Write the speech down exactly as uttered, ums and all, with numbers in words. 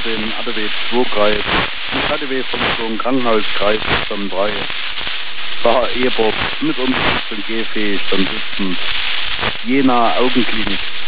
den A D W zwei Kreis, die A D W-Vermittlung Krankenhauskreis dann drei, Saar Ebert mit Unterstützung gehfähig, dann sitzend Jena Augenklinik.